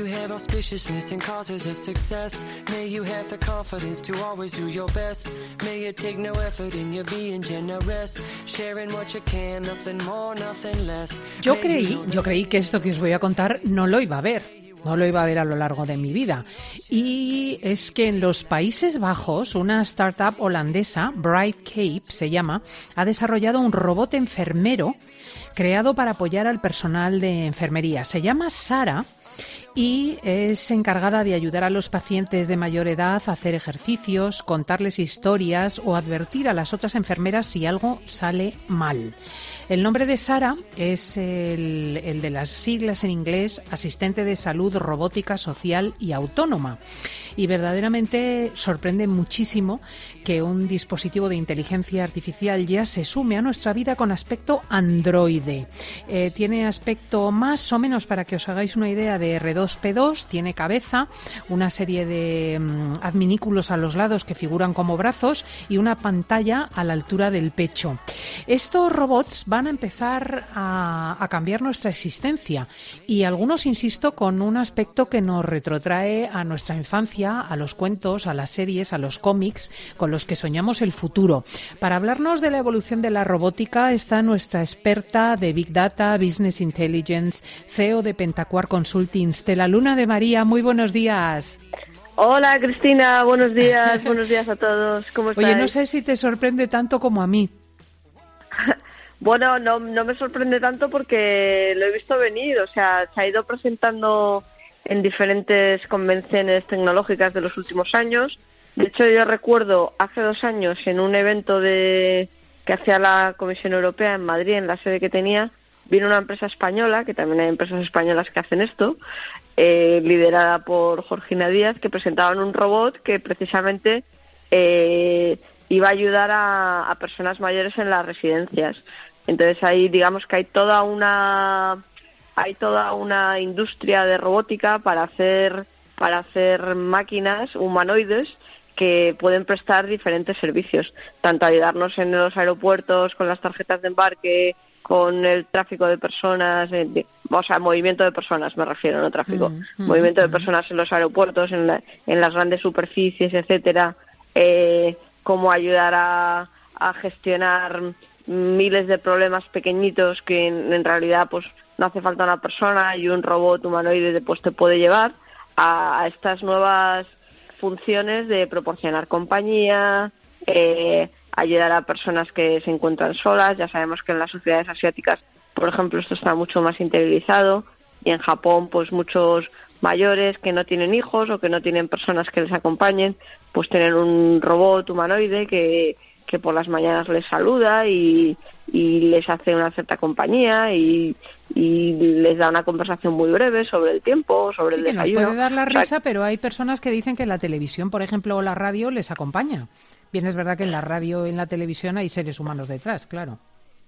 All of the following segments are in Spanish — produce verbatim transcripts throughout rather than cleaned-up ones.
have auspiciousness and causes of success. May you have the confidence to always do your best. May you take no effort in your being generous. Sharing what you can, nothing more, nothing less. Yo creí, yo creí que esto que os voy a contar no lo iba a ver. No lo iba a ver a lo largo de mi vida. Y es que en los Países Bajos, una startup holandesa, Bright Cape se llama, ha desarrollado un robot enfermero creado para apoyar al personal de enfermería. Se llama Sara y es encargada de ayudar a los pacientes de mayor edad a hacer ejercicios, contarles historias o advertir a las otras enfermeras si algo sale mal. El nombre de Sara es el, el de las siglas en inglés, Asistente de Salud Robótica Social y Autónoma. Y verdaderamente sorprende muchísimo que un dispositivo de inteligencia artificial ya se sume a nuestra vida con aspecto androide. Eh, tiene aspecto más o menos, para que os hagáis una idea, de erre dos pe dos, tiene cabeza, una serie de um, adminículos a los lados que figuran como brazos y una pantalla a la altura del pecho. Estos robots van a empezar a, a cambiar nuestra existencia y algunos, insisto, con un aspecto que nos retrotrae a nuestra infancia, a los cuentos, a las series, a los cómics con los que soñamos el futuro. Para hablarnos de la evolución de la robótica está nuestra experta de Big Data, Business Intelligence, ce e o de Pentacuar Consulting, Stella Luna de María. Muy buenos días. Hola, Cristina, buenos días, buenos días a todos. ¿Cómo estáis? Oye, no sé si te sorprende tanto como a mí. Bueno, no, no me sorprende tanto porque lo he visto venir, o sea, se ha ido presentando en diferentes convenciones tecnológicas de los últimos años. De hecho, yo recuerdo hace dos años en un evento de que hacía la Comisión Europea en Madrid, en la sede que tenía, vino una empresa española, que también hay empresas españolas que hacen esto, eh, liderada por Georgina Díaz, que presentaban un robot que precisamente eh, iba a ayudar a, a personas mayores en las residencias. Entonces ahí digamos que hay toda una hay toda una industria de robótica para hacer para hacer máquinas humanoides que pueden prestar diferentes servicios, tanto ayudarnos en los aeropuertos con las tarjetas de embarque, con el tráfico de personas, de, o sea, movimiento de personas me refiero, no tráfico, mm, mm, movimiento mm. de personas en los aeropuertos, en, la, en las grandes superficies, etcétera, eh, cómo ayudar a, a gestionar miles de problemas pequeñitos que en, en realidad pues no hace falta una persona y un robot humanoide pues te puede llevar a, a estas nuevas funciones de proporcionar compañía, eh, ayudar a personas que se encuentran solas. Ya sabemos que en las sociedades asiáticas, por ejemplo, esto está mucho más interiorizado, y en Japón pues muchos mayores que no tienen hijos o que no tienen personas que les acompañen, pues tienen un robot humanoide que que por las mañanas les saluda y, y les hace una cierta compañía y, y les da una conversación muy breve sobre el tiempo, sobre sí, el que desayuno. Nos puede dar la risa, o sea, pero hay personas que dicen que la televisión, por ejemplo, o la radio les acompaña. Bien, es verdad que en la radio y en la televisión hay seres humanos detrás, claro.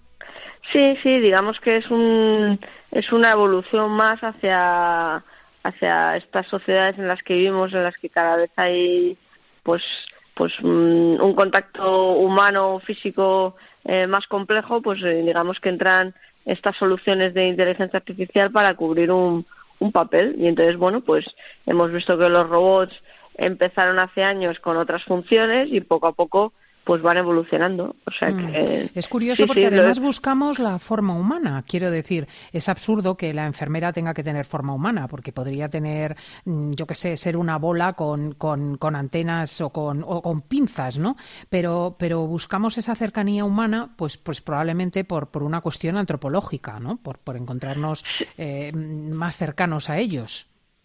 Sí, sí, digamos que es un es una evolución más hacia hacia estas sociedades en las que vivimos, en las que cada vez hay pues pues un contacto humano físico eh, más complejo, pues eh, digamos que entran estas soluciones de inteligencia artificial para cubrir un, un papel. Y entonces, bueno, pues hemos visto que los robots empezaron hace años con otras funciones y poco a poco pues van evolucionando. O sea que mm. Es curioso, sí, porque sí, además lo... buscamos la forma humana. Quiero decir, es absurdo que la enfermera tenga que tener forma humana, porque podría tener, yo qué sé, ser una bola con, con, con antenas o con, o con pinzas, ¿no? Pero, pero buscamos esa cercanía humana, pues, pues probablemente por, por una cuestión antropológica, ¿no? Por, por encontrarnos eh, más cercanos a ellos.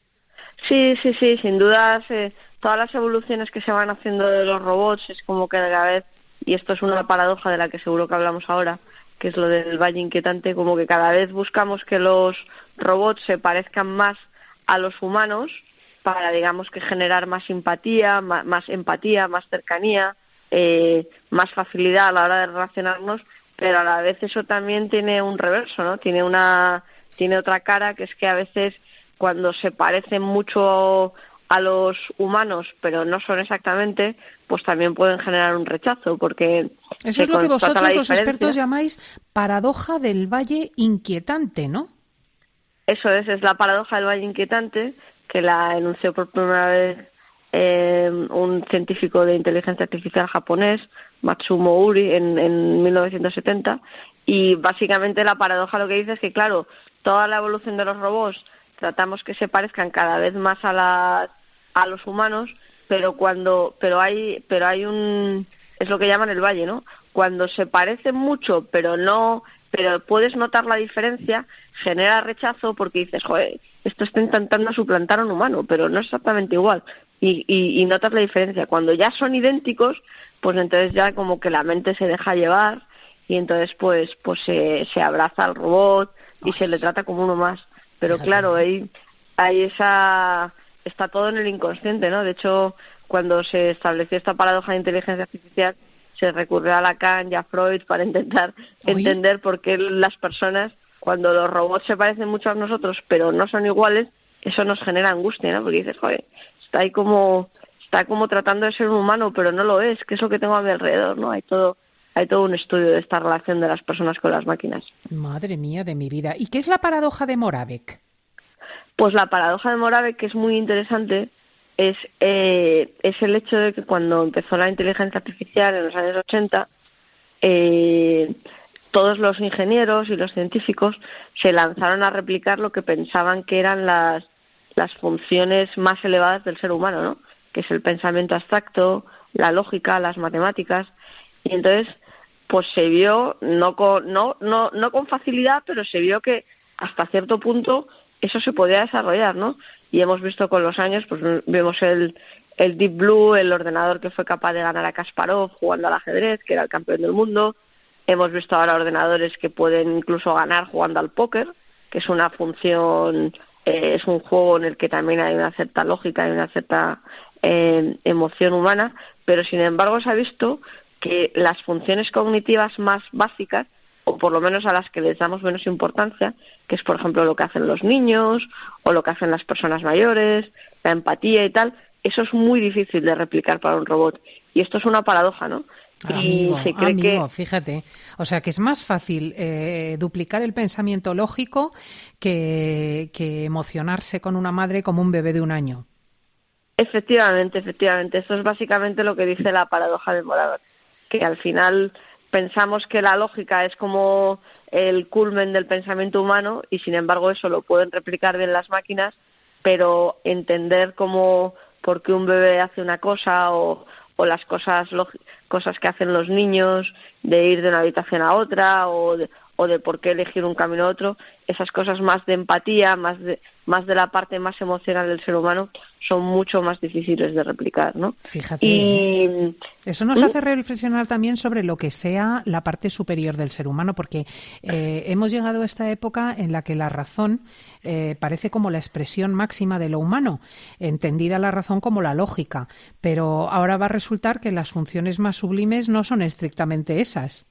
Sí, sí, sí, sin duda, eh, todas las evoluciones que se van haciendo de los robots es como que cada vez, y esto es una paradoja de la que seguro que hablamos ahora, que es lo del valle inquietante, como que cada vez buscamos que los robots se parezcan más a los humanos para, digamos, que generar más simpatía, más, más empatía, más cercanía, eh, más facilidad a la hora de relacionarnos, pero a la vez eso también tiene un reverso, ¿no? Tiene una, tiene otra cara, que es que a veces cuando se parecen mucho a los humanos, pero no son exactamente, pues también pueden generar un rechazo, porque eso es lo que vosotros los expertos llamáis paradoja del valle inquietante, ¿no? Eso es, es la paradoja del valle inquietante, que la enunció por primera vez eh, un científico de inteligencia artificial japonés, Matsumo Uri, en, en mil novecientos setenta, y básicamente la paradoja lo que dice es que, claro, toda la evolución de los robots tratamos que se parezcan cada vez más a las, a los humanos, pero cuando pero hay pero hay un es lo que llaman el valle, ¿no? Cuando se parecen mucho, pero no pero puedes notar la diferencia, genera rechazo porque dices, joder, esto está intentando suplantar a un humano, pero no es exactamente igual. Y, y, y notas la diferencia. Cuando ya son idénticos, pues entonces ya como que la mente se deja llevar y entonces pues pues se, se abraza al robot y se le trata como uno más. Pero claro, ahí hay esa está todo en el inconsciente, ¿no? De hecho, cuando se estableció esta paradoja de inteligencia artificial, se recurrió a Lacan y a Freud para intentar ¿Oye? entender por qué las personas, cuando los robots se parecen mucho a nosotros, pero no son iguales, eso nos genera angustia, ¿no? Porque dices, joder, está ahí como está como tratando de ser un humano, pero no lo es, que es lo que tengo a mi alrededor, ¿no? Hay todo hay todo un estudio de esta relación de las personas con las máquinas. Madre mía de mi vida. ¿Y qué es la paradoja de Moravec? Pues la paradoja de Moravec, que es muy interesante, es eh, es el hecho de que cuando empezó la inteligencia artificial en los años ochenta, eh, todos los ingenieros y los científicos se lanzaron a replicar lo que pensaban que eran las las funciones más elevadas del ser humano, ¿no? Que es el pensamiento abstracto, la lógica, las matemáticas, y entonces pues se vio no con no no no con facilidad, pero se vio que hasta cierto punto eso se podía desarrollar, ¿no? Y hemos visto con los años, pues vemos el, el Deep Blue, el ordenador que fue capaz de ganar a Kasparov jugando al ajedrez, que era el campeón del mundo. Hemos visto ahora ordenadores que pueden incluso ganar jugando al póker, que es una función, eh, es un juego en el que también hay una cierta lógica y una cierta eh, emoción humana, pero sin embargo se ha visto que las funciones cognitivas más básicas, o por lo menos a las que les damos menos importancia, que es por ejemplo lo que hacen los niños o lo que hacen las personas mayores, la empatía y tal, eso es muy difícil de replicar para un robot. Y esto es una paradoja, ¿no? Amigo, y se cree amigo, que... fíjate, o sea que es más fácil eh, duplicar el pensamiento lógico que, que emocionarse con una madre como un bebé de un año. Efectivamente, efectivamente, esto es básicamente lo que dice la paradoja de Moravec, que al final pensamos que la lógica es como el culmen del pensamiento humano y sin embargo eso lo pueden replicar bien las máquinas, pero entender cómo por qué un bebé hace una cosa o, o las cosas cosas que hacen los niños de ir de una habitación a otra o de, o de por qué elegir un camino a otro, esas cosas más de empatía, más de más de la parte más emocional del ser humano, son mucho más difíciles de replicar, ¿no? Fíjate, y ¿eh? Eso nos ¿Mm? hace reflexionar también sobre lo que sea la parte superior del ser humano, porque eh, hemos llegado a esta época en la que la razón eh, parece como la expresión máxima de lo humano, entendida la razón como la lógica, pero ahora va a resultar que las funciones más sublimes no son estrictamente esas.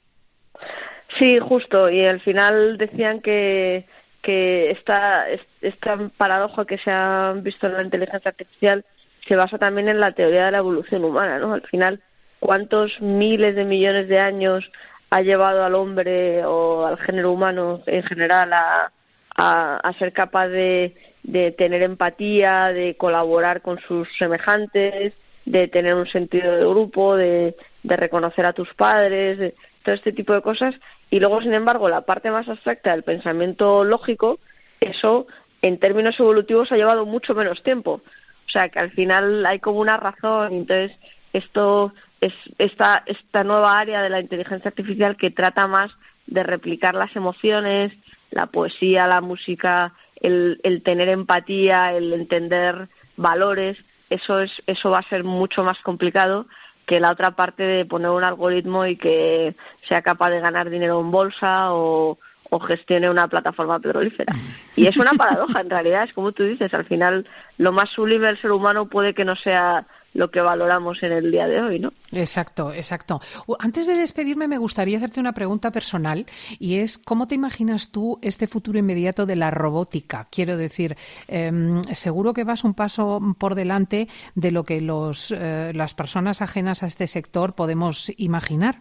Sí, justo, y al final decían que que esta, esta paradoja que se ha visto en la inteligencia artificial se basa también en la teoría de la evolución humana, ¿no? Al final, ¿cuántos miles de millones de años ha llevado al hombre o al género humano en general a, a, a ser capaz de, de tener empatía, de colaborar con sus semejantes, de tener un sentido de grupo, de, de reconocer a tus padres, de todo este tipo de cosas? Y luego, sin embargo, la parte más abstracta del pensamiento lógico, eso en términos evolutivos ha llevado mucho menos tiempo. O sea, que al final hay como una razón. Entonces, esto es esta, esta nueva área de la inteligencia artificial que trata más de replicar las emociones, la poesía, la música, el, el tener empatía, el entender valores. Eso es eso va a ser mucho más complicado que la otra parte de poner un algoritmo y que sea capaz de ganar dinero en bolsa o, o gestione una plataforma petrolífera. Y es una paradoja, en realidad, es como tú dices, al final lo más sublime del ser humano puede que no sea lo que valoramos en el día de hoy, ¿no? Exacto, exacto. Antes de despedirme, me gustaría hacerte una pregunta personal y es, ¿cómo te imaginas tú este futuro inmediato de la robótica? Quiero decir, eh, seguro que vas un paso por delante de lo que los, eh, las personas ajenas a este sector podemos imaginar.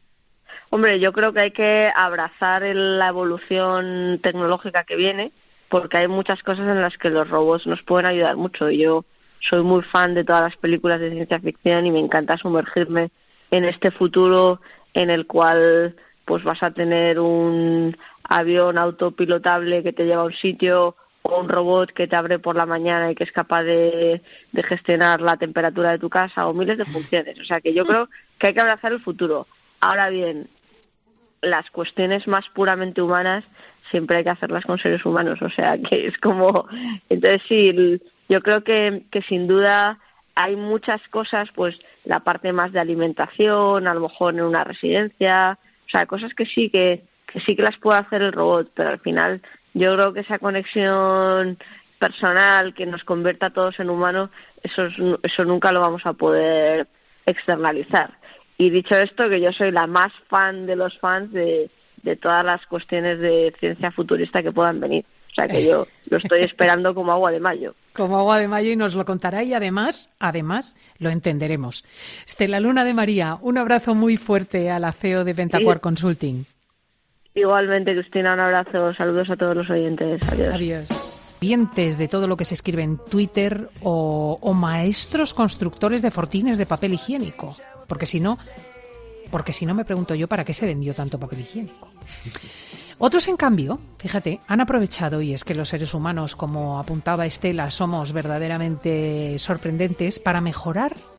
Hombre, yo creo que hay que abrazar el, la evolución tecnológica que viene porque hay muchas cosas en las que los robots nos pueden ayudar mucho. Yo soy muy fan de todas las películas de ciencia ficción y me encanta sumergirme en este futuro en el cual pues vas a tener un avión autopilotable que te lleva a un sitio, o un robot que te abre por la mañana y que es capaz de, de gestionar la temperatura de tu casa, o miles de funciones. O sea que yo creo que hay que abrazar el futuro. Ahora bien, las cuestiones más puramente humanas siempre hay que hacerlas con seres humanos. O sea que es como... Entonces sí, yo creo que, que sin duda hay muchas cosas, pues la parte más de alimentación, a lo mejor en una residencia, o sea, cosas que sí que, que sí que las puede hacer el robot, pero al final yo creo que esa conexión personal que nos convierta a todos en humanos, eso, es, eso nunca lo vamos a poder externalizar. Y dicho esto, que yo soy la más fan de los fans de, de todas las cuestiones de ciencia futurista que puedan venir. O sea que yo lo estoy esperando como agua de mayo. Como agua de mayo, y nos lo contará, y además, además lo entenderemos. Estela Luna de María, un abrazo muy fuerte a la C E O de Ventaquart sí. Consulting. Igualmente, Cristina, un abrazo. Saludos a todos los oyentes. Adiós. Adiós. Oyentes de todo lo que se escribe en Twitter o, o maestros constructores de fortines de papel higiénico. Porque si no, porque si no me pregunto yo para qué se vendió tanto papel higiénico. Otros, en cambio, fíjate, han aprovechado, y es que los seres humanos, como apuntaba Estela, somos verdaderamente sorprendentes, para mejorar